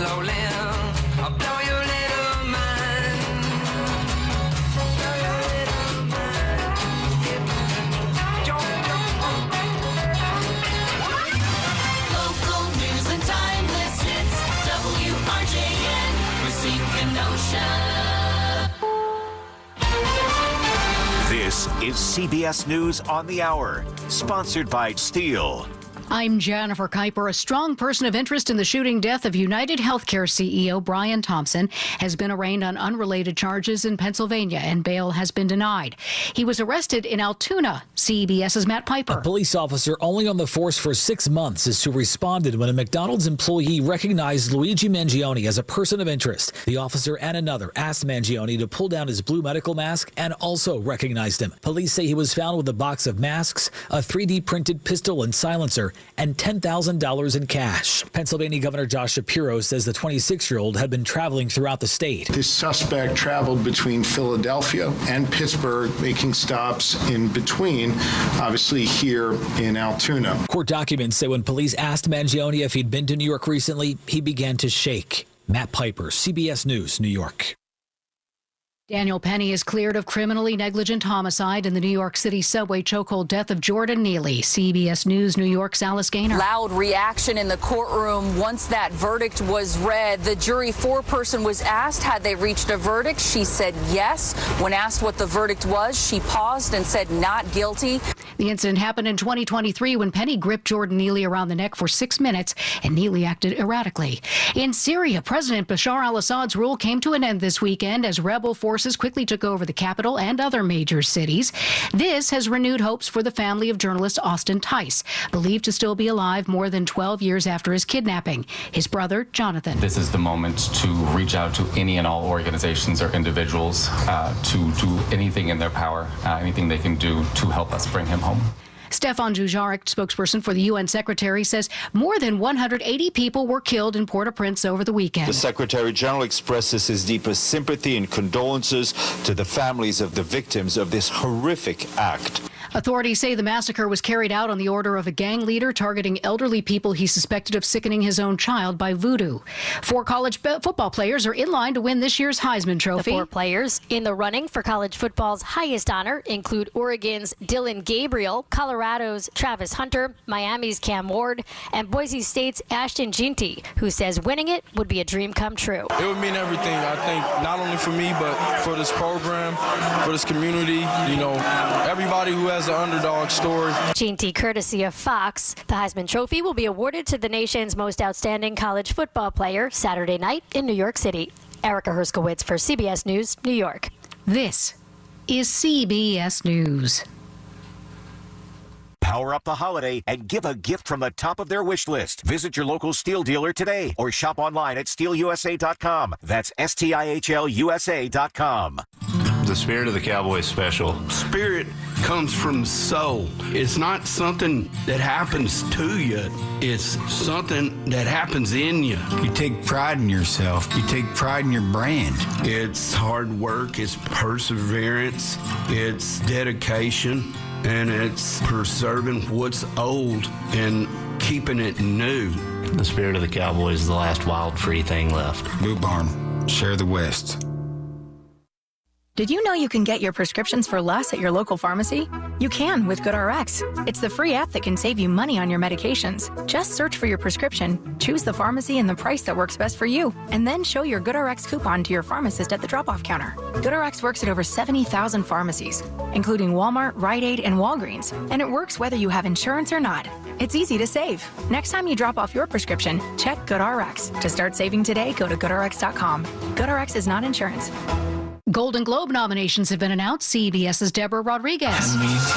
slowly. I'll blow your little mind. Blow your little mind. Local news and timeless hits. WRJN, Racine Kenosha. This is CBS News on the Hour, sponsored by Steel. I'm Jennifer Kuiper. A strong person of interest in the shooting death of United Healthcare CEO Brian Thompson has been arraigned on unrelated charges in Pennsylvania, and bail has been denied. He was arrested in Altoona. CBS's Matt Piper. A police officer only on the force for 6 months is who responded when a McDonald's employee recognized Luigi Mangione as a person of interest. The officer and another asked Mangione to pull down his blue medical mask and also recognized him. Police say he was found with a box of masks, a 3D printed pistol and silencer, and $10,000 in cash. Pennsylvania Governor Josh Shapiro says the 26-year-old had been traveling throughout the state. This suspect traveled between Philadelphia and Pittsburgh, making stops in between, obviously here in Altoona. Court documents say when police asked Mangione if he'd been to New York recently, he began to shake. Matt Piper, CBS News, New York. Daniel Penny is cleared of criminally negligent homicide in the New York City subway chokehold death of Jordan Neely. CBS News New York's Alice Gaynor. Loud reaction in the courtroom once that verdict was read. The jury foreperson was asked had they reached a verdict. She said yes. When asked what the verdict was, she paused and said not guilty. The incident happened in 2023 when Penny gripped Jordan Neely around the neck for 6 minutes and Neely acted erratically. In Syria, President Bashar al-Assad's rule came to an end this weekend as rebel forces quickly took over the capital and other major cities. This has renewed hopes for the family of journalist Austin Tice, believed to still be alive more than 12 years after his kidnapping. His brother, Jonathan. This is the moment to reach out to any and all organizations or individuals to do anything in their power, anything they can do to help us bring him home. Stefan Dujarric, spokesperson for the UN Secretary, says more than 180 people were killed in Port-au-Prince over the weekend. The Secretary General expresses his deepest sympathy and condolences to the families of the victims of this horrific act. Authorities say the massacre was carried out on the order of a gang leader targeting elderly people he suspected of sickening his own child by voodoo. 4 college football players are in line to win this year's Heisman Trophy. The 4 players in the running for college football's highest honor include Oregon's Dylan Gabriel, Colorado's Travis Hunter, Miami's Cam Ward, and Boise State's Ashton Ginty, who says winning it would be a dream come true. It would mean everything, I think, not only for me, but for this program, for this community, everybody who has an underdog story. Ginty, courtesy of Fox. The Heisman Trophy will be awarded to the nation's most outstanding college football player Saturday night in New York City. Erica Herskowitz for CBS News, New York. This is CBS News. Power up the holiday and give a gift from the top of their wish list. Visit your local Steel dealer today or shop online at steelusa.com. That's STIHLUSA.com. The Spirit of the Cowboy special. Spirit comes from soul. It's not something that happens to you. It's something that happens in you. You take pride in yourself. You take pride in your brand. It's hard work. It's perseverance. It's dedication. And it's preserving what's old and keeping it new. The Spirit of the Cowboy is the last wild free thing left. Boot Barn. Share the West. Did you know you can get your prescriptions for less at your local pharmacy? You can with GoodRx. It's the free app that can save you money on your medications. Just search for your prescription, choose the pharmacy and the price that works best for you, and then show your GoodRx coupon to your pharmacist at the drop-off counter. GoodRx works at over 70,000 pharmacies, including Walmart, Rite Aid, and Walgreens, and it works whether you have insurance or not. It's easy to save. Next time you drop off your prescription, check GoodRx. To start saving today, go to GoodRx.com. GoodRx is not insurance. Golden Globe nominations have been announced. CBS's Deborah Rodriguez.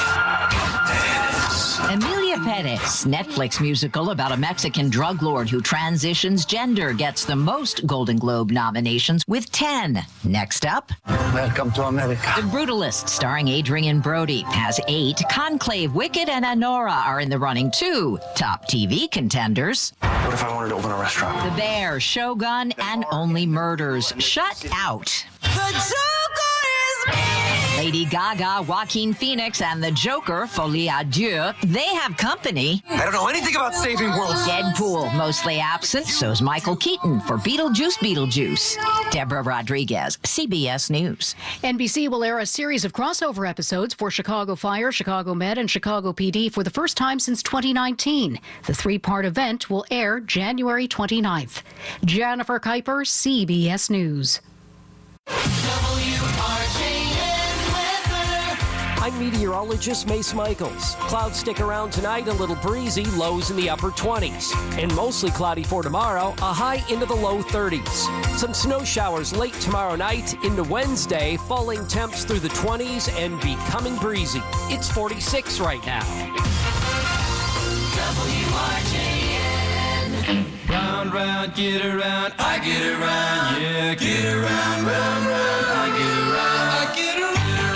Emilia Perez, Netflix musical about a Mexican drug lord who transitions gender, gets the most Golden Globe nominations with 10. Next up, Welcome to America. The Brutalist, starring Adrian Brody, has 8. Conclave, Wicked, and Anora are in the running too. Top TV contenders. What if I wanted to open a restaurant? The Bear, Shogun, and Only Murders. Shut out. The Joker is me! Lady Gaga, Joaquin Phoenix, and the Joker, Folie à Deux, they have company. I don't know anything about saving worlds. Deadpool, mostly absent, so's Michael Keaton for Beetlejuice. Deborah Rodriguez, CBS News. NBC will air a series of crossover episodes for Chicago Fire, Chicago Med, and Chicago PD for the first time since 2019. The three-part event will air January 29th. Jennifer Kuiper, CBS News. I'm meteorologist Mace Michaels. Clouds stick around tonight, a little breezy, lows in the upper 20s. And mostly cloudy for tomorrow, a high into the low 30s. Some snow showers late tomorrow night into Wednesday, falling temps through the 20s and becoming breezy. It's 46 right now. WRJN. Round, round, get around, I get around, yeah, get around, round, round, I get around, I get around.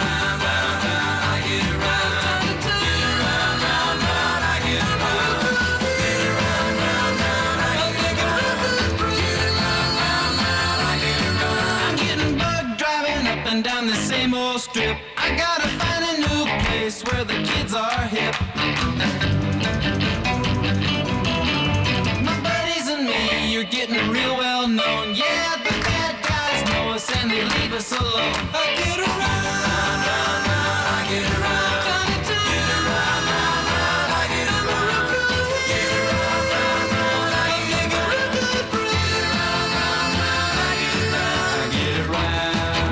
Down the same old strip, I gotta find a new place where the kids are hip. My buddies and me, you're getting real well known. Yeah, the bad guys know us and they leave us alone. I get around, round, round, round, I get around. Get around, round, round, I get around. Get around, round, round, I get around. Get around, round, round, I get around. I get around.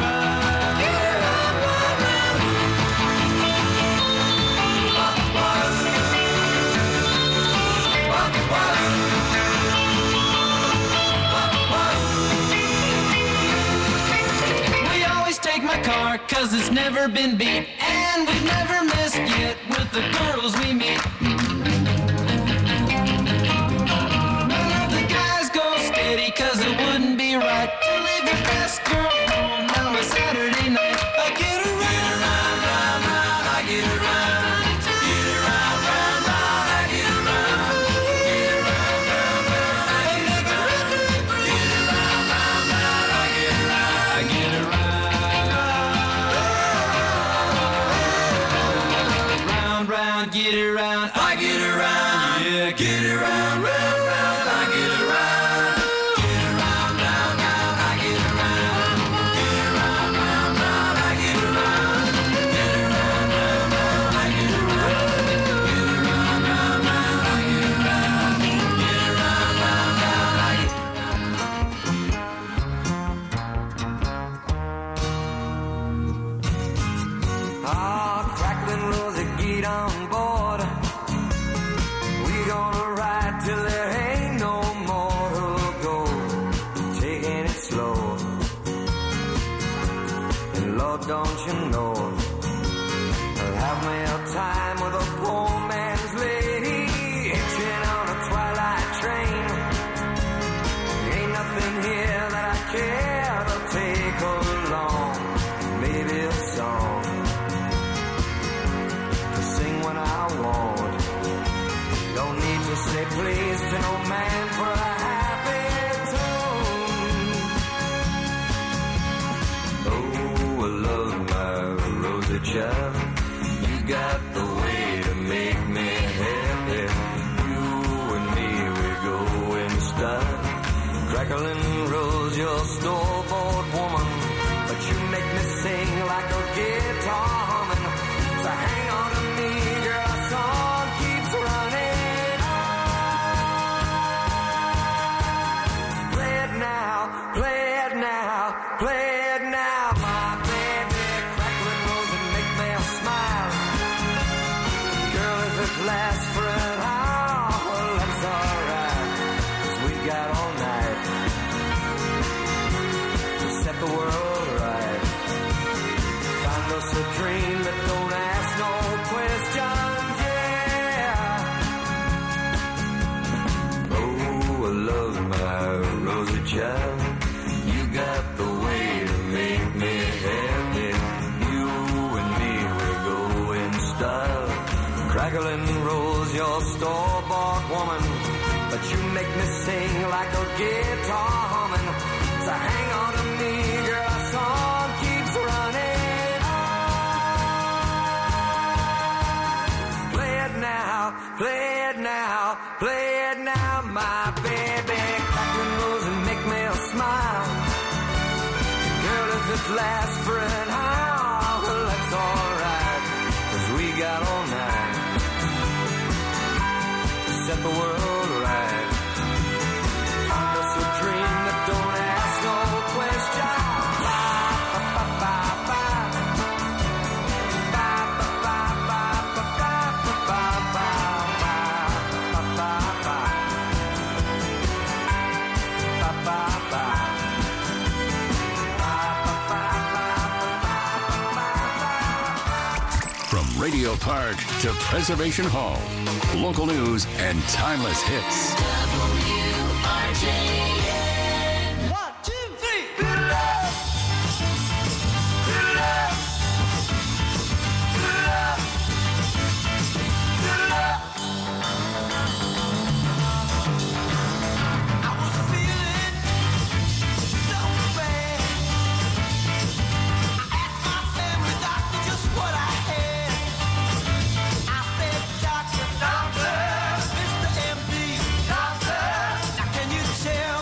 Car, cause it's never been beat, and we've never missed yet with the girls we meet. None of the guys go steady, cause it wouldn't be right to leave your best girl home on a Saturday night. I get around, round, round, round, I get around. Get around, round, round, I get around. Get around, round, round, I get around. Get around, round, round, I get around. I get around. Get around, I get around, yeah, get around, round, round, I get around. Get around, round, round, I get around. Get around, round, round, I get around. Get around, round, round, I get around. Get around, round, round, I get around. Get around, round, round, I get around. Ah, crackling rosy, get on board. We gonna ride till there ain't no more to go. Taking it slow. And Lord, don't you know, I'll have me a time with a poor man's lady, hitching on a twilight train. Ain't nothing here that I care to take along. Maybe a song to sing when I want. Don't need to say please to no man for a happy tune. Oh, I love my rosy child. You got the way to make me happy. You and me, we go in style. Crackling rose, your store-bought woman, but you make me sing like a guitar humming. So hang on to me, girl, our song keeps running. Play it now, play it now, play it now, my baby. Crackling rose and make me smile. Girl, if it lasts for an hour, well, that's alright, 'cause we got all night to set the world right. Find us a dream that don't ask no questions, yeah. Oh, I love my rosy child. You got the way to make me happy. You and me, we go in style. Crackling rose, your store-bought woman, but you make me sing like a guitar humming. So hang on to me, girl, our song keeps running. just last for an hour. Well, that's alright, 'cause we got all night to set the world right. Find us a dream that don't ask no question. From Radio Park to Preservation Hall, local news and timeless hits. WRJN. 1, 2, 3. Good luck. Good luck. Good luck. Good luck. I was feeling so bad. I asked my family doctor just what I had. I said, doctor, Mr. MD, doctor, now can you tell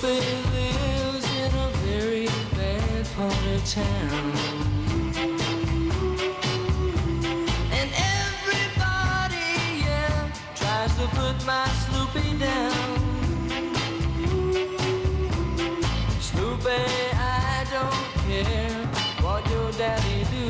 Snoopy lives in a very bad part of town. And everybody, yeah, tries to put my Snoopy down. Snoopy, I don't care what your daddy do.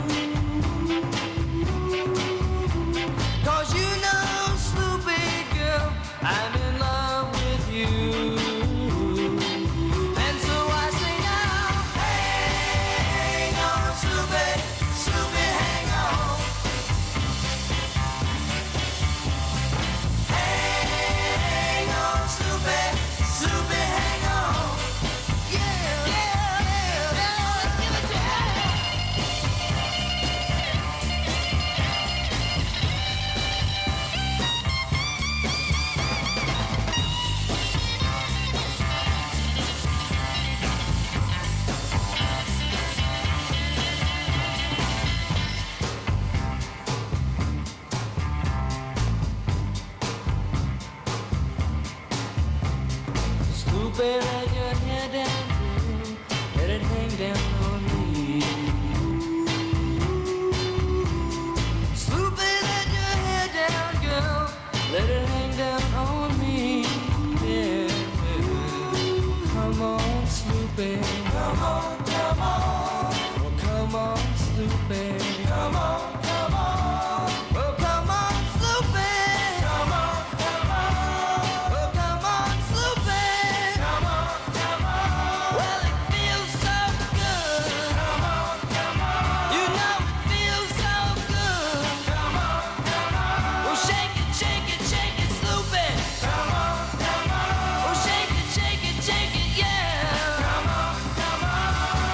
'Cause you know, Snoopy girl, I'm in love with you. And so I say now, hang on, Snoopy, Snoopy, hang on. Hang on, Snoopy, Snoopy, hang on. Yeah, yeah, yeah, yeah, give it to me. Snoopy, let your hair down, girl. Let it hang down on me. Snoopy, let your hair down, girl. Let it hang down on me. Yeah. Come on, Snoopy. Come on, come on. Oh, come on, Snoopy. Come on, come on. Oh, come on, Snoopy. Come on, come on. Oh, come on, Snoopy. Come on, come on. Well, it feels so good. Come on, come on. You know it feels so good. Come on, come on. Oh, shake it, Snoopy. Come on, come on. Oh, shake it, yeah. Come on, come on.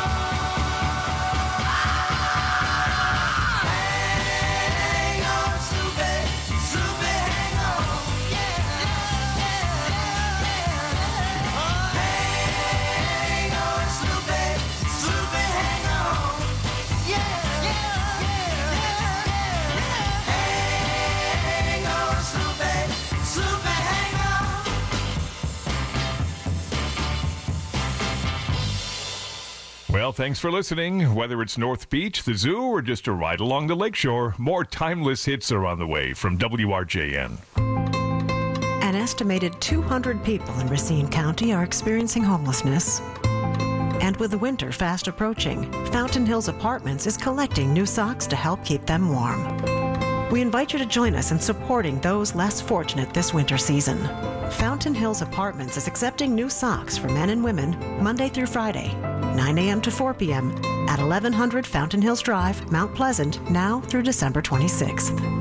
Hang on, Snoopy, Snoopy, hang on. Yeah, yeah, yeah. Oh, hang on, Snoopy, Snoopy, hang on. Yeah, yeah, yeah, yeah. Hang on, Snoopy, Snoopy, hang on. Well, thanks for listening. Whether it's North Beach, the zoo, or just a ride along the lakeshore, more timeless hits are on the way from WRJN. An estimated 200 people in Racine County are experiencing homelessness. And with the winter fast approaching, Fountain Hills Apartments is collecting new socks to help keep them warm. We invite you to join us in supporting those less fortunate this winter season. Fountain Hills Apartments is accepting new socks for men and women Monday through Friday, 9 a.m. to 4 p.m. at 1100 Fountain Hills Drive, Mount Pleasant, now through December 26th.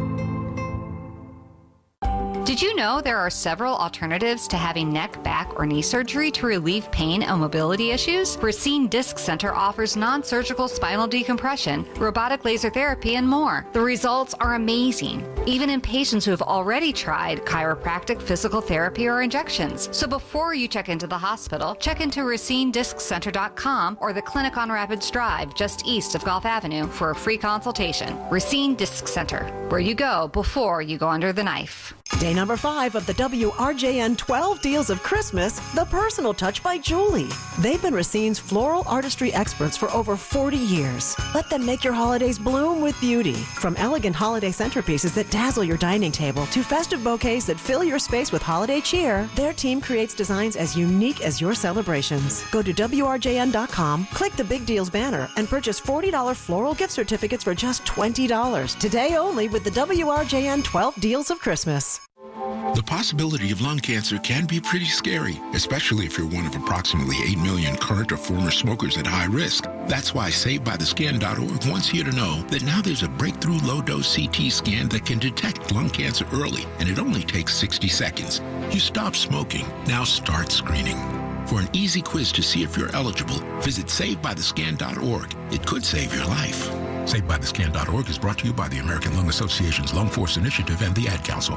Did you know there are several alternatives to having neck, back, or knee surgery to relieve pain and mobility issues? Racine Disc Center offers non-surgical spinal decompression, robotic laser therapy, and more. The results are amazing, even in patients who have already tried chiropractic, physical therapy, or injections. So before you check into the hospital, check into RacineDiscCenter.com or the clinic on Rapids Drive, just east of Gulf Avenue, for a free consultation. Racine Disc Center, where you go before you go under the knife. Day number 5 of the WRJN 12 Deals of Christmas, The Personal Touch by Julie. They've been Racine's floral artistry experts for over 40 years. Let them make your holidays bloom with beauty. From elegant holiday centerpieces that dazzle your dining table to festive bouquets that fill your space with holiday cheer, their team creates designs as unique as your celebrations. Go to WRJN.com, click the Big Deals banner, and purchase $40 floral gift certificates for just $20. Today only with the WRJN 12 Deals of Christmas. The possibility of lung cancer can be pretty scary, especially if you're one of approximately 8 million current or former smokers at high risk. That's why SaveByTheScan.org wants you to know that now there's a breakthrough low-dose CT scan that can detect lung cancer early, and it only takes 60 seconds. You stop smoking, now start screening. For an easy quiz to see if you're eligible, visit SaveByTheScan.org. It could save your life. SaveByTheScan.org is brought to you by the American Lung Association's Lung Force Initiative and the Ad Council.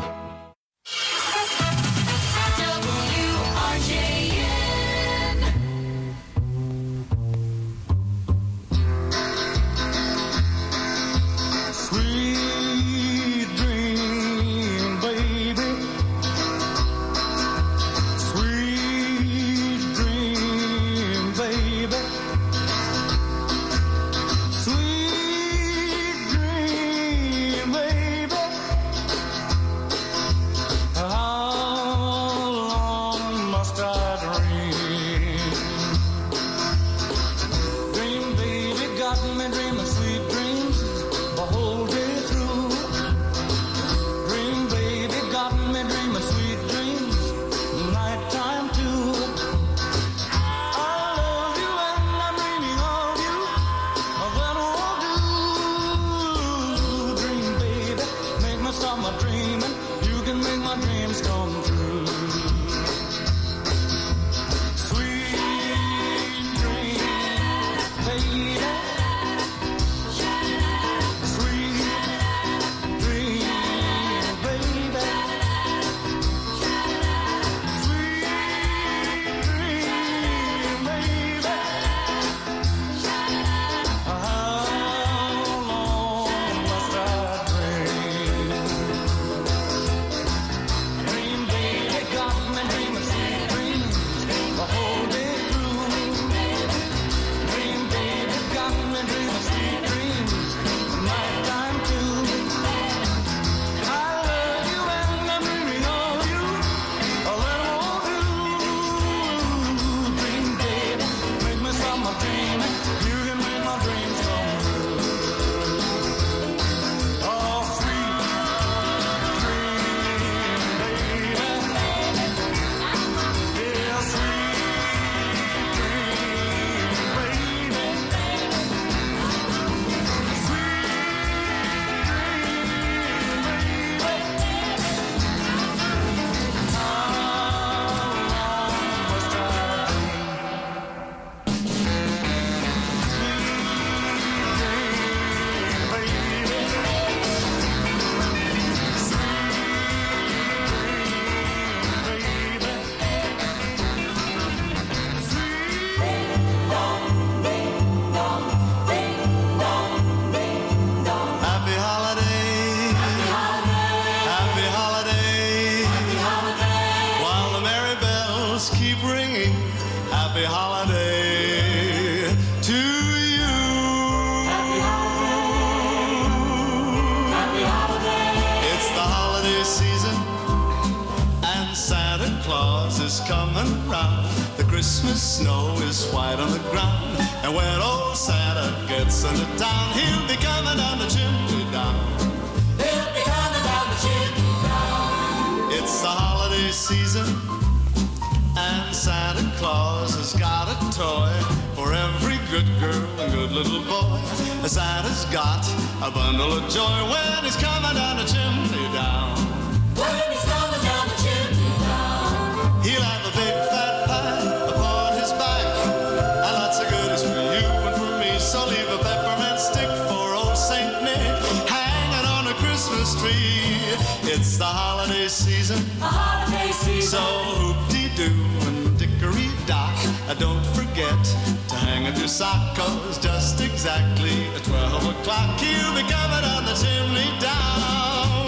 Sweet dream, baby. Sweet stop my dreaming. You can make my dreams come true. Sweet dream, baby. Sweet dream, baby. Sweet dream, baby. How long must I dream? Dream, baby, got me dreaming sweet dreams the whole day through. Dream, baby, got me dreaming sweet dreams nighttime too. I love you and I'm dreaming of you a little too. Dream, baby, make me stop my dreaming. You can make my dreams come true. Oh, sweet dream, baby. Yeah, sweet dream, baby. Happy holiday, happy holiday, while the merry bells keep ringing. Happy holiday to you. Happy holiday. It's the holiday season, and Santa Claus is coming round. The Christmas snow is white on the ground, and when old Santa gets into town, he'll be coming down the chimney down. He'll be coming down the chimney down. It's the holiday season, and Santa Claus has got a toy for every good girl and good little boy. Santa's got a bundle of joy when he's coming down the chimney down. When he's coming down the chimney down, he'll have a big fat pie upon his back, and lots of goodies for you and for me. So leave a peppermint stick for old Saint Nick hanging on a Christmas tree. It's the holiday season, so hoop-dee-doo and dickory-dock. Don't forget to hang up your sock, 'cause just exactly at 12 o'clock he'll be coming down the chimney down.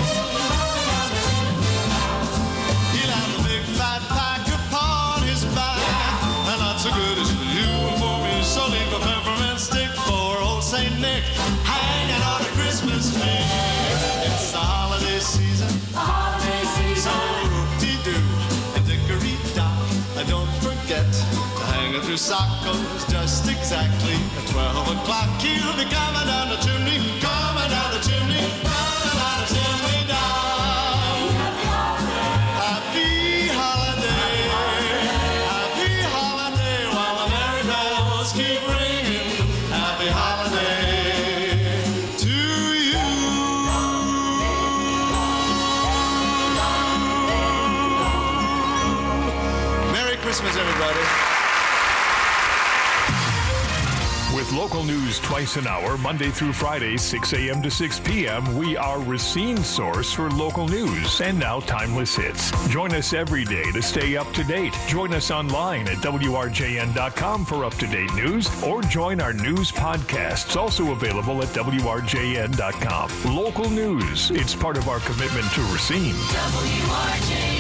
He'll have a big fat pack upon his back, and lots of goodies for you and for me. So leave a peppermint stick for old Saint Nick hanging on a Christmas tree. It's the holiday season, so hoop-dee-doo and dickory-dock. Don't forget to hang up your sock, 'cause just exactly at 12 o'clock he'll be coming down the chimney, coming down the chimney, coming down the chimney down. Happy holiday, happy holiday, while the merry bells keep ringing. Happy holiday to you. Merry Christmas, everybody. With local news twice an hour, Monday through Friday, 6 a.m. to 6 p.m., we are Racine's source for local news and now timeless hits. Join us every day to stay up to date. Join us online at WRJN.com for up-to-date news, or join our news podcasts, also available at WRJN.com. Local news, it's part of our commitment to Racine. WRJN.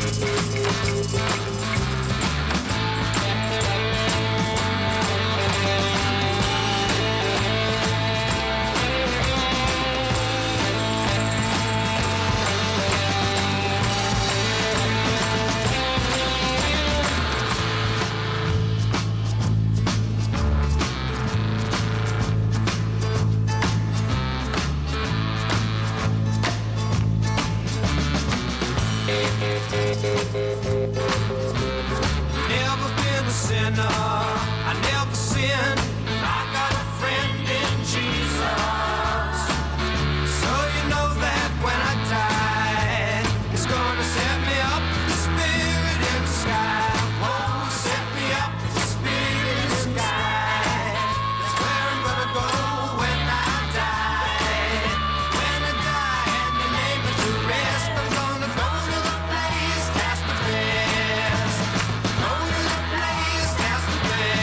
Never been a sinner, I never sinned. I got a friend in Jesus. So you know that when I die, it's gonna set me up, the spirit in the sky. Whoa, set me up, the spirit in the sky. That's where I'm gonna go when I die. When I die and the neighbor to rest, I'm gonna go to the place that's the best. Go to the place that's the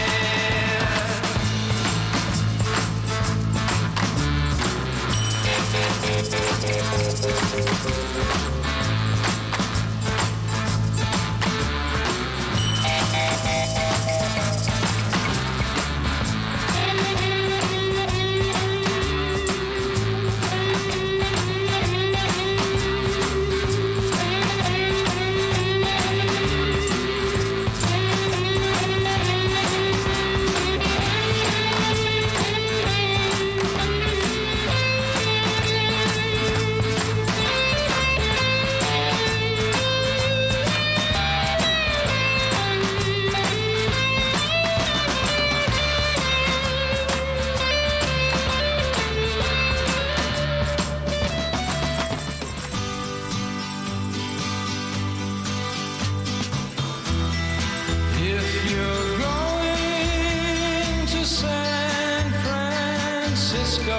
If you're going to San Francisco,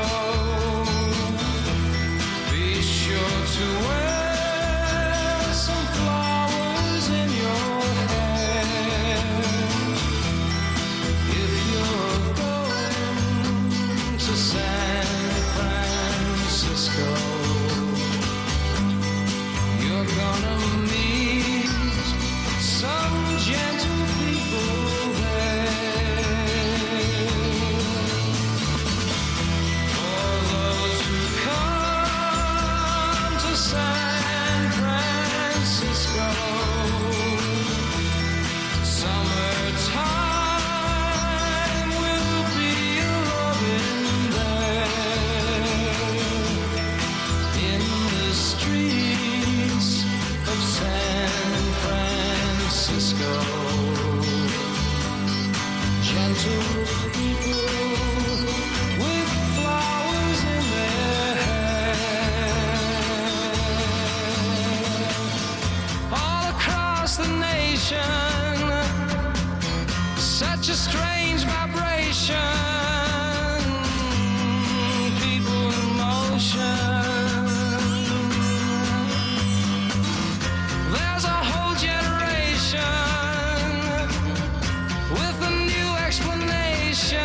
be sure to wear some flowers in your hair. If you're going to San Francisco, you're gonna meet some gentle people there. For those who come to San Francisco, summertime will be loving there. In the streets of San Francisco, gentle people with flowers in their hair. All across the nation, such a strange vibration. People in motion. There's a whole generation with a new explanation.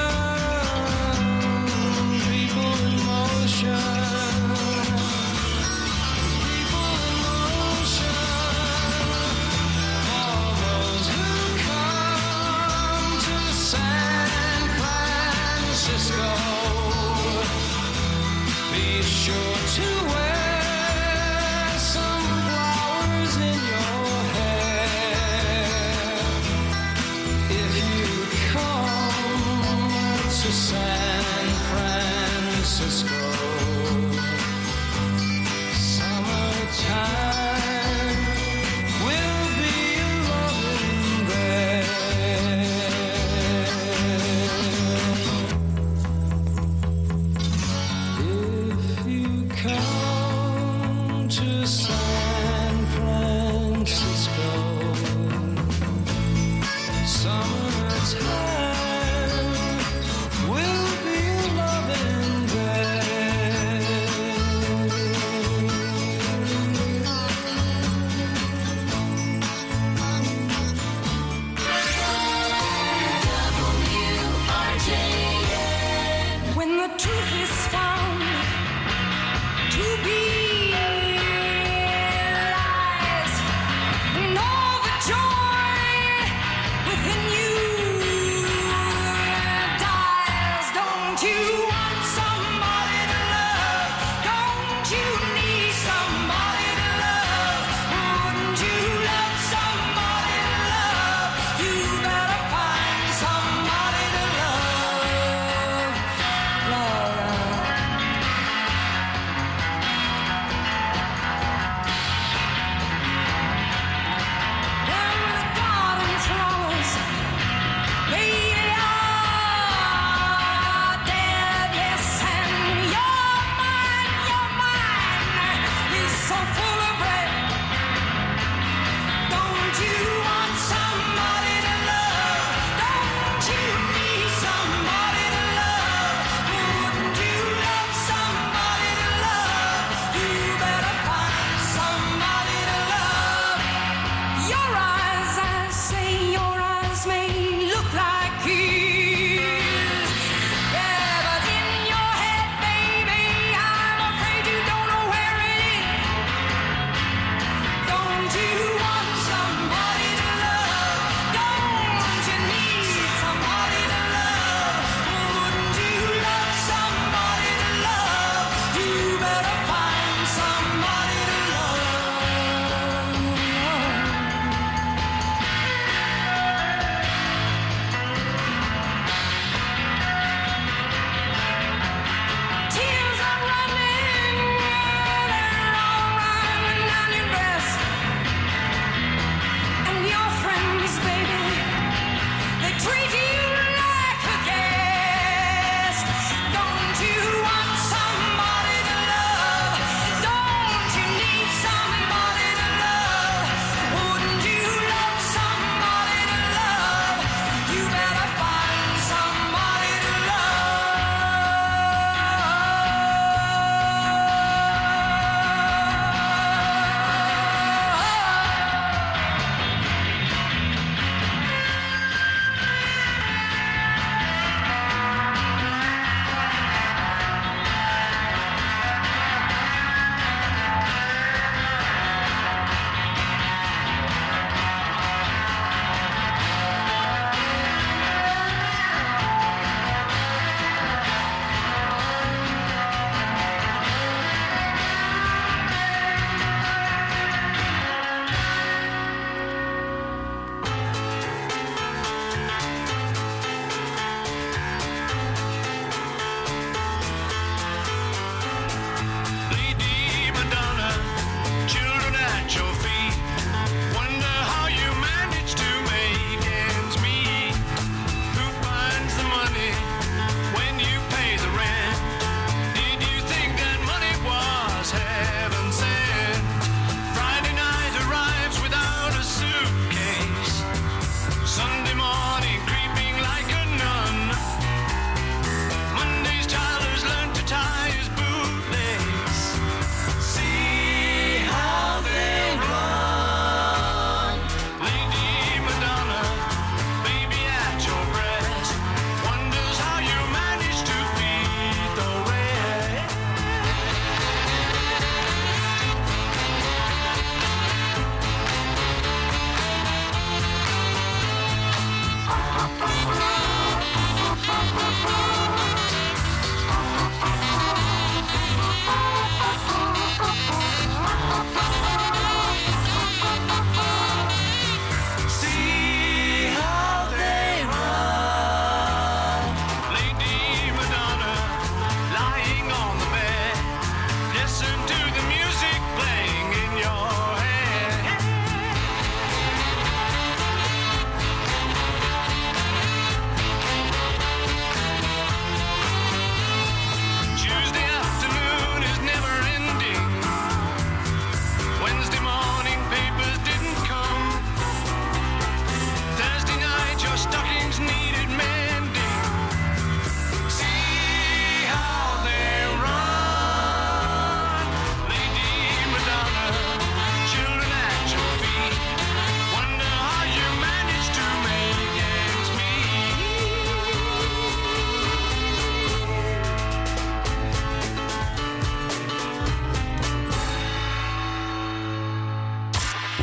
People in motion. People in motion. All those who come to San Francisco.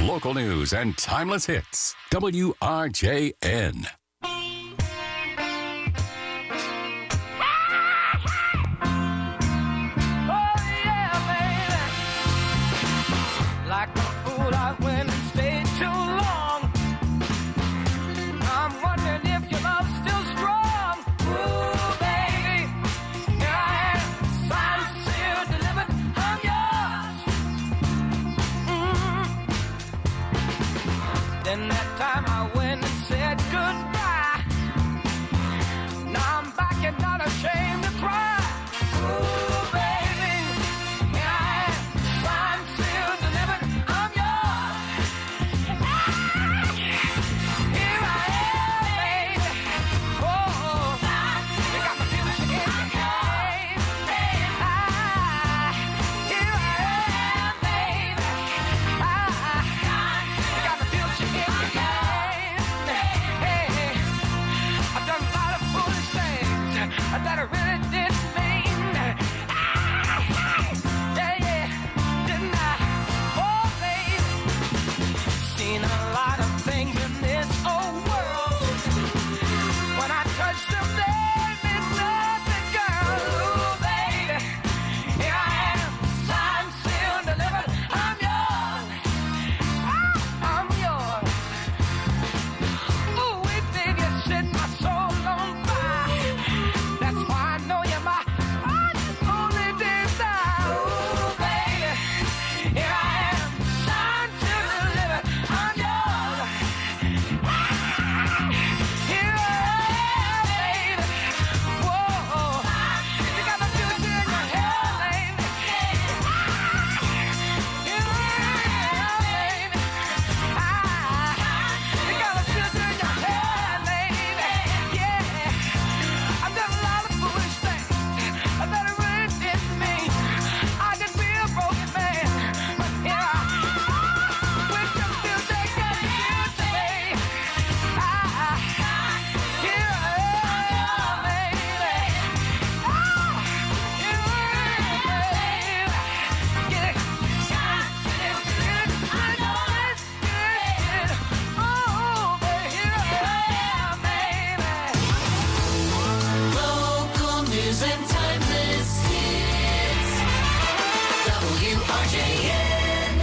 Local news and timeless hits. WRJN. Like a fool, I went and stayed too long. I'm wondering if your love's still strong. Ooh, baby, here I am, signed, sealed, delivered, I'm yours. Then that time I went and said goodbye. Now I'm back and not ashamed to cry. Ooh, baby, here I am, signed, sealed, delivered, I'm yours. Here I am, baby. Oh, you got me feeling in your hand. Here I am, baby. You got me feeling in your hand. Hey, I've done a lot of foolish things that I really didn't mean. Yeah, didn't I? Oh, baby, seen a lot of things in this old world. When I touched them, there meant nothing, girl. Ooh, baby, here I am, signed, sealed, delivered, I'm yours. I'm yours. Ooh, wait, baby, you set my soul on fire. That's why I know you're my only desire. Ooh, baby, here I am, signed, sealed, delivered, I'm yours. Here I am, baby. Whoa, you got my future in your hair, baby. Here I am, baby. You got my future in your hair, baby. Yeah, I've done a lot of foolish things that I really didn't mean. I could be a broken man, but here I am. With your future, got me here today. Here I am, baby. Here I am, baby. Get it, I know it's good. Oh, baby, here I am, baby. Local news and timeless hits. WRJN.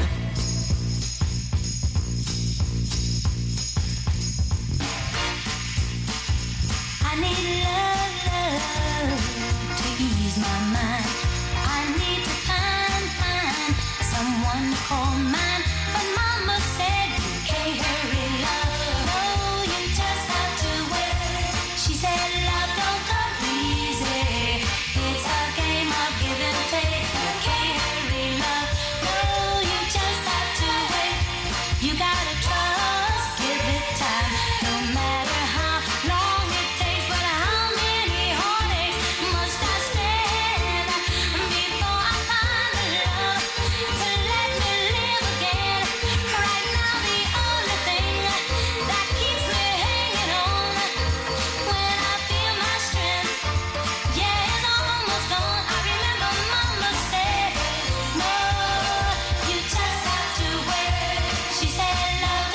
I need love to ease my mind. I need to find someone to call mine. But Mama said you can't hurry love. No, you just have to wait. She said love don't come easy. It's a game of give and take. You can't hurry love. No, you just have to wait. You gotta trust, give it time. No matter how long it takes, but how many heartaches must I stand before I find the love to let me live again? Right now, the only thing that keeps me hanging on when I feel my strength, yeah, it's almost gone. I remember Mama said, no, you just have to wait. She said, love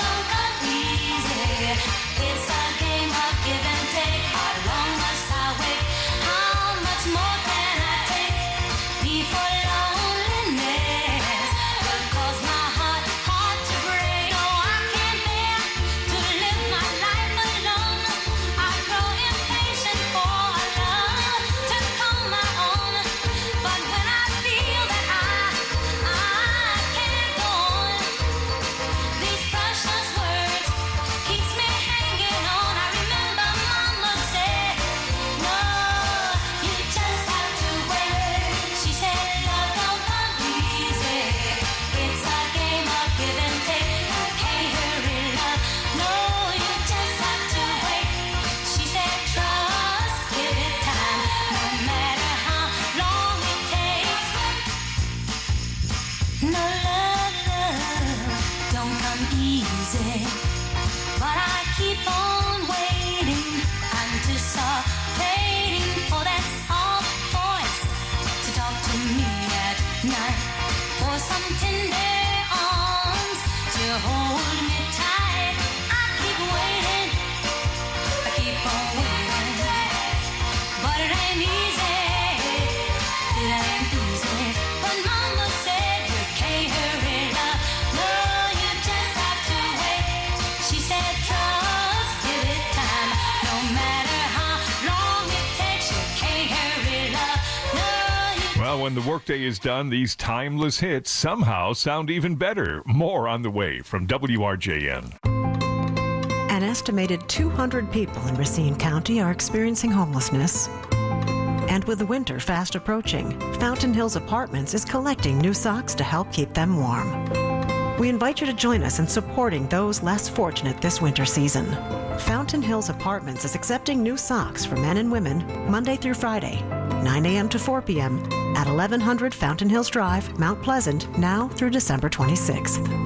hold me tight. I keep waiting, I keep on waiting, but it ain't easy. It ain't easy. But Mama said you can't hurry love. No, you just have to wait. She said trust, give it time. No matter how long it takes, you can't hurry love. No, you Well, when the workday is done, these timeless hits somehow sound even better. More on the way from WRJN. An estimated 200 people in Racine County are experiencing homelessness. And with the winter fast approaching, Fountain Hills Apartments is collecting new socks to help keep them warm. We invite you to join us in supporting those less fortunate this winter season. Fountain Hills Apartments is accepting new socks for men and women Monday through Friday, 9 a.m. to 4 p.m. at 1100 Fountain Hills Drive, Mount Pleasant, now through December 26th.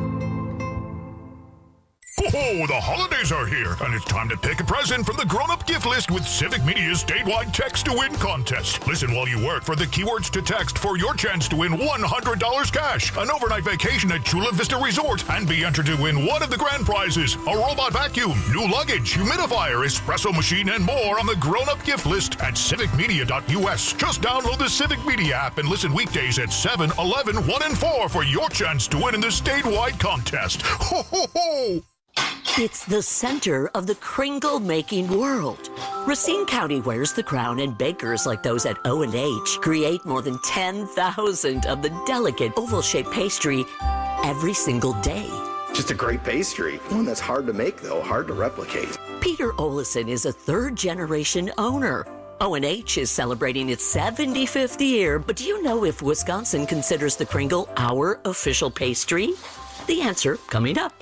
Oh, the holidays are here, and it's time to pick a present from the grown-up gift list with Civic Media's statewide text-to-win contest. Listen while you work for the keywords to text for your chance to win $100 cash, an overnight vacation at Chula Vista Resort, and be entered to win one of the grand prizes, a robot vacuum, new luggage, humidifier, espresso machine, and more on the grown-up gift list at civicmedia.us. Just download the Civic Media app and listen weekdays at 7, 11, 1, and 4 for your chance to win in the statewide contest. Ho, ho, ho! It's the center of the Kringle-making world. Racine County wears the crown, and bakers like those at O&H create more than 10,000 of the delicate oval-shaped pastry every single day. Just a great pastry. One that's hard to make, though, hard to replicate. Peter Olison is a third-generation owner. O&H is celebrating its 75th year, but do you know if Wisconsin considers the Kringle our official pastry? The answer coming up.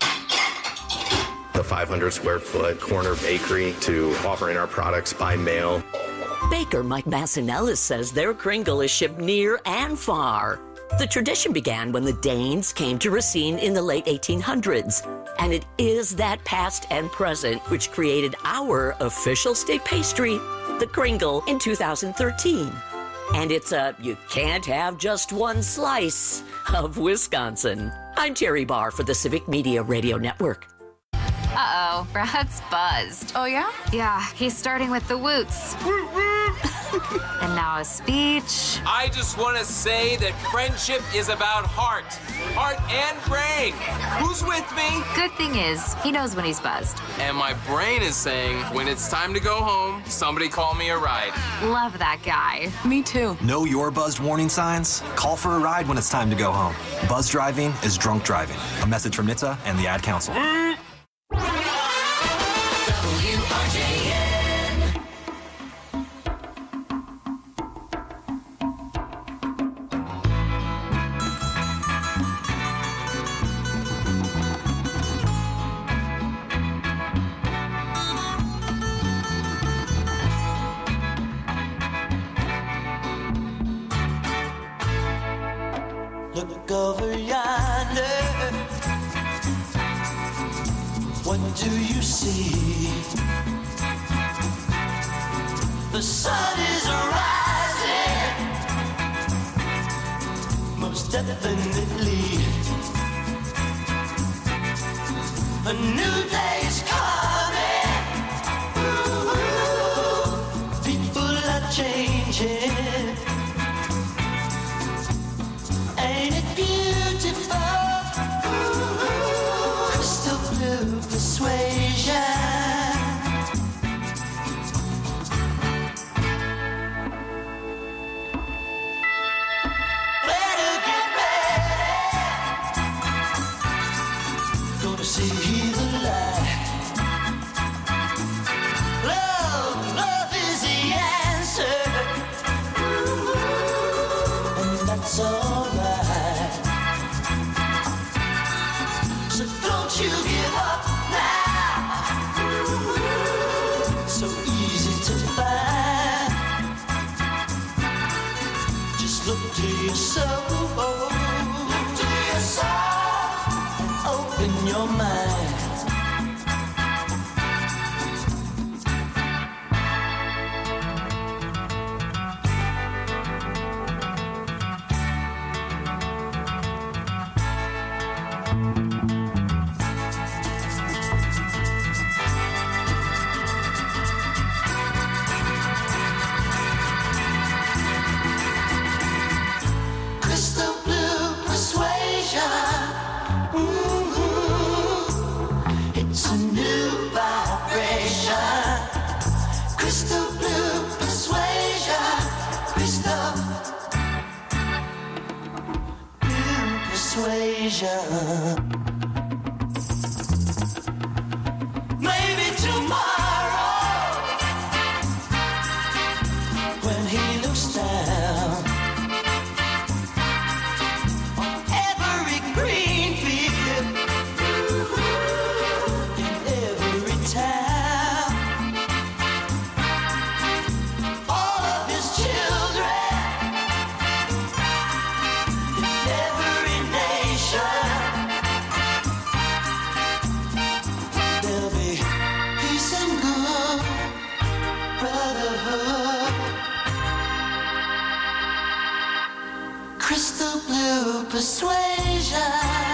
The 500 square foot corner bakery to offering our products by mail. Baker Mike Massinellis says their Kringle is shipped near and far. The tradition began when the Danes came to Racine in the late 1800s, and it is that past and present which created our official state pastry, the Kringle, in 2013. And it's a you can't have just one slice of Wisconsin. I'm Terry Barr for the Civic Media Radio Network. Uh-oh, Brad's buzzed. Oh, yeah? Yeah, he's starting with the woots. And now a speech. I just want to say that friendship is about heart and brain. Who's with me? Good thing is, he knows when he's buzzed. And my brain is saying, when it's time to go home, somebody call me a ride. Love that guy. Me too. Know your buzzed warning signs? Call for a ride when it's time to go home. Buzz driving is drunk driving. A message from NHTSA and the Ad Council. Look over yonder. What do you see? The sun is rising, most definitely. A new day's coming. Ooh, people are changing. Ain't it beautiful? Ooh, crystal blue persuasion. Better get ready. Gonna see the light. Love is the answer. Ooh, and that's alright. So don't you give up now. So easy to find. Just look to your soul. Look to your soul and open your mind. persuasion. Maybe tomorrow, when he looks down on every green field in every town, all of his children in every nation, there'll be peace and good brotherhood. Crystal blue persuasion.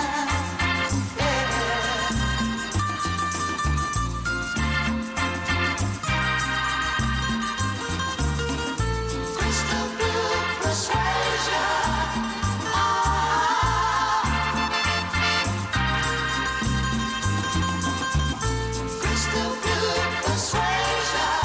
Crystal blue persuasion. Crystal blue persuasion.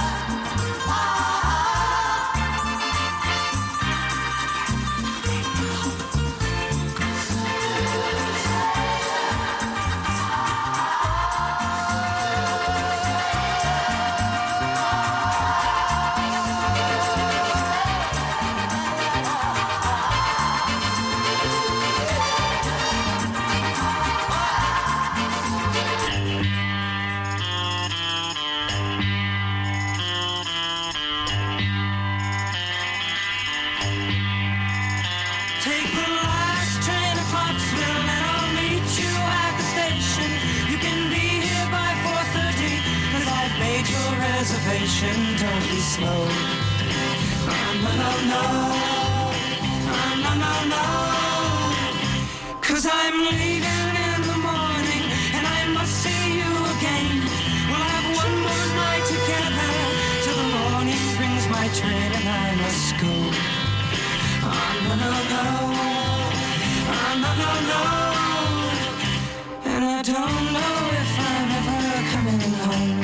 Take the last train to Clarksville and I'll meet you at the station. You can be here by 4:30 cause I've made your reservation. Don't be slow. No, no, no. No, no, no. Cause I'm leaving in the morning and I must see you again. We'll have one more night together till the morning brings my train and I must go. No, no, no. No, no, no. And I don't know if I'm ever coming home.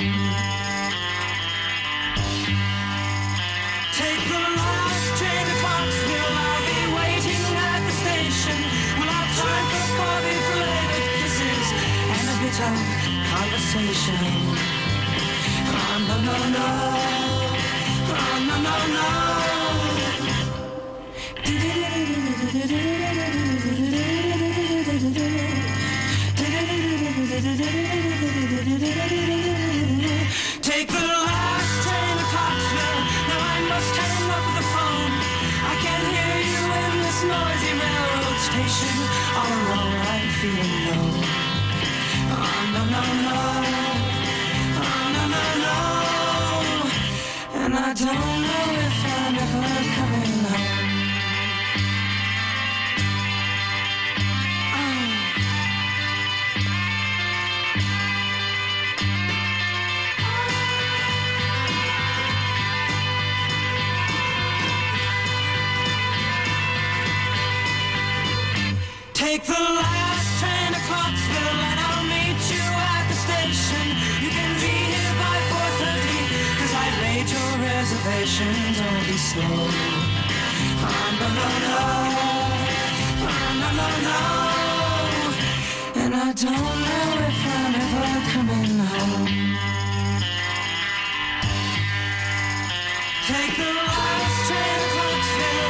Take the last train to Clarksville. I'll be waiting at the station. We'll have time for coffee, flavor kisses, and a bit of conversation. No, no, no. No, no, no. Take the last train to Clarksville. Now I must hang up the phone. I can hear you in this noisy railroad station. All alone I'm feeling low. No, no, no. No, no, no. And I don't know if I'm ever coming home. Take the last train to Clarksville and I'll meet you at the station. You can be here by 4:30 cause I've made your reservation. Don't be slow. No, no, no. No, no, no. And I don't know if I'm ever coming home. Take the last train to Clarksville.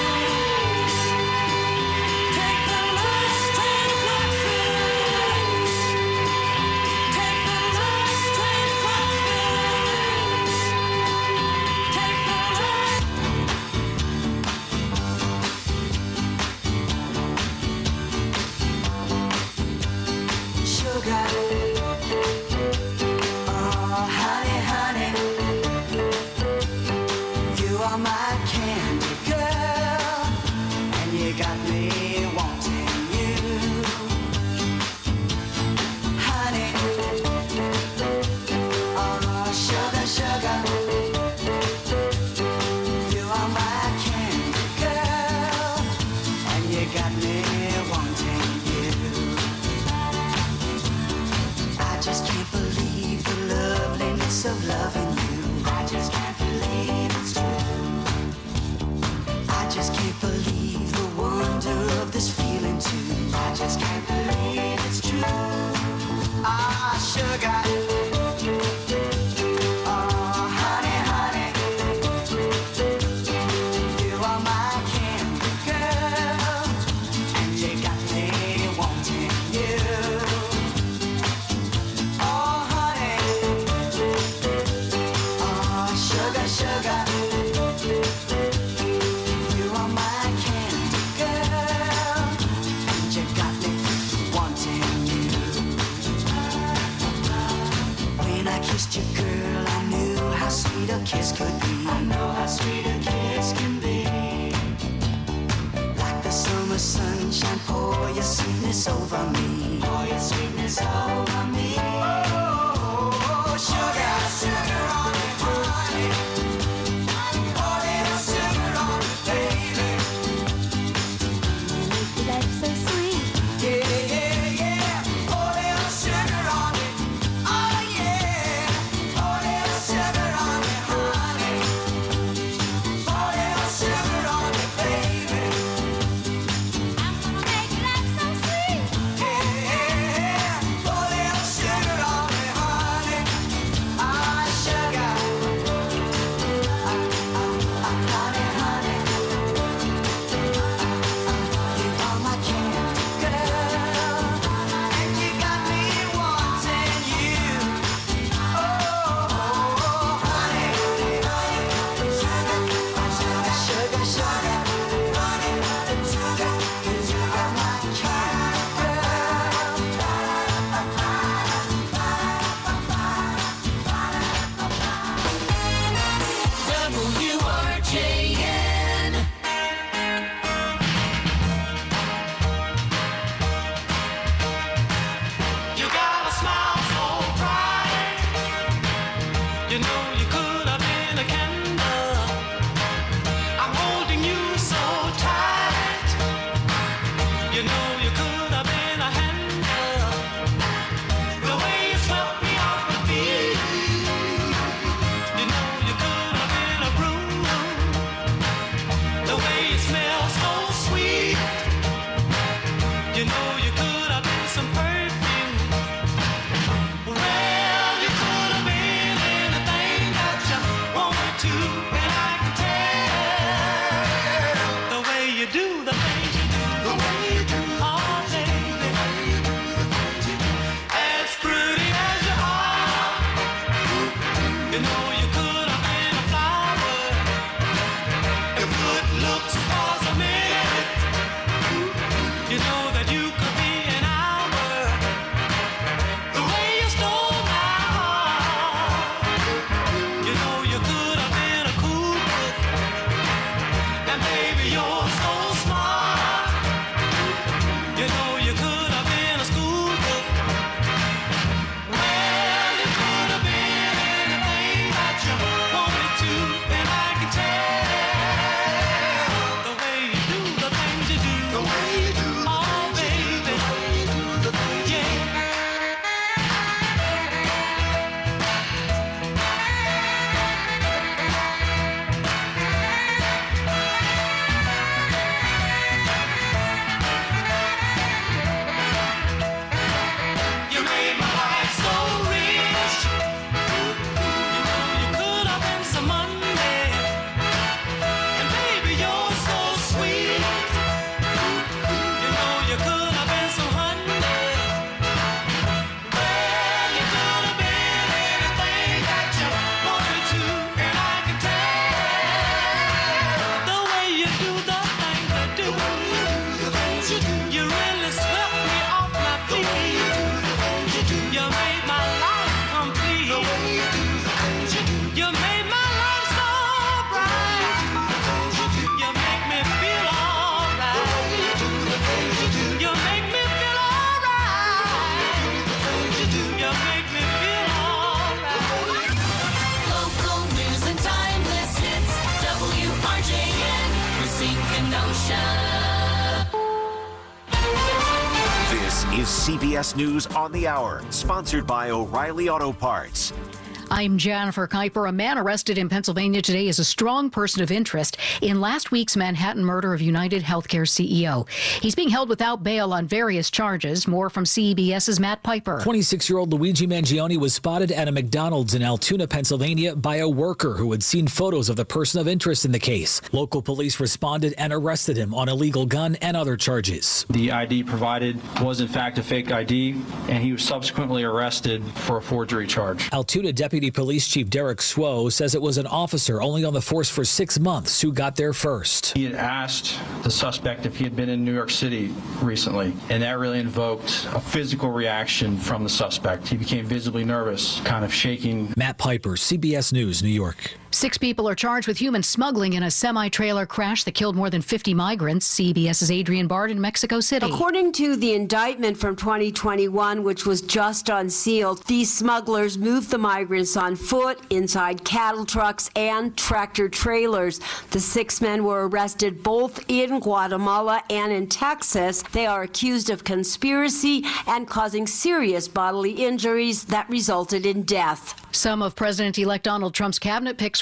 Oh, honey, honey, you are my candy girl, and you got me wanting you. Honey, oh, sugar, sugar, you are my candy girl, and you got me wanting you. I just can't believe the loveliness of loving you. I just can't believe it's true. I just can't believe the one wonder of this feeling too. I just can't believe it's true. Ah, sugar. Oh, honey, honey. You are my candy girl, and you got me wanting you. Oh, honey. Oh, sugar, sugar. You are my candy girl, and you got me wanting you. When I kissed you, girl, I knew how sweet a kiss could be. I know how sweet a kiss can be. Like the summer sunshine, pour your sweetness over me. Pour your sweetness over me. Oh, sugar, sugar on me, honey. Pour little sugar on me, baby. Life so sweet. Yeah, yeah, yeah. Pour little sugar on me. Oh, yeah. Pour little sugar on me, honey. Pour little sugar on me, baby. I'm gonna make life so sweet. Yeah, yeah, yeah. Pour little sugar on me, honey. Ah, sugar. Honey, honey. You are my candy girl, and you got me wanting you. Oh, honey, sugar, sugar, sugar, honey, sugar, you are my candy WRJN. You got a smile so bright. You know you could have been a candle. I'm holding you so tight. You know you could have been a handle. The way you swept me off my feet. You know you could have been a broom. The way you smell so sweet. You know you could have been some perfume. Well, you could have been anything that you wanted to, and I can tell the way you do the things you do. The way you do. Oh, baby. As pretty as you are, you know you could have been a flower. If good looks was a minute, you know that you could be an hour. The way you stole my heart, you know you could have been a cool book. And baby, you're so smart. You know you could have been a school book. Well, you could have been anything that you wanted to, and I can tell the way you do the things you do. The way you do. Oh, baby. Yeah. You made my life so rich. You know you could have been some Monday. And baby, you're so sweet. You know you could have been some Hyundai. Well, you could have been anything that you wanted to, and I can tell the way you do the things you do. You really swept me off my feet. You made my life complete. You made my life so bright. You make me feel alright. You make me feel alright. You make me feel alright. Local news and timeless hits. WRJN. Racine, Kenosha. This is CBS News on the Hour, sponsored by O'Reilly Auto Parts. I'm Jennifer Kuiper. A man arrested in Pennsylvania today is a strong person of interest in last week's Manhattan murder of United Healthcare CEO. He's being held without bail on various charges. More from CBS's Matt Piper. 26-year-old Luigi Mangione was spotted at a McDonald's in Altoona, Pennsylvania by a worker who had seen photos of the person of interest in the case. Local police responded and arrested him on illegal gun and other charges. The ID provided was in fact a fake ID, and he was subsequently arrested for a forgery charge. Altoona Deputy Police Chief Derek Swo says it was an officer only on the force for 6 months who got there first. He had asked the suspect if he had been in New York City recently, and that really invoked a physical reaction from the suspect. He became visibly nervous, kind of shaking. Matt Piper, CBS News, New York. 6 people are charged with human smuggling in a semi-trailer crash that killed more than 50 migrants. CBS's Adrian Bard in Mexico City. According to the indictment from 2021, which was just unsealed, these smugglers moved the migrants on foot, inside cattle trucks, and tractor trailers. The 6 men were arrested both in Guatemala and in Texas. They are accused of conspiracy and causing serious bodily injuries that resulted in death. Some of President-elect Donald Trump's cabinet picks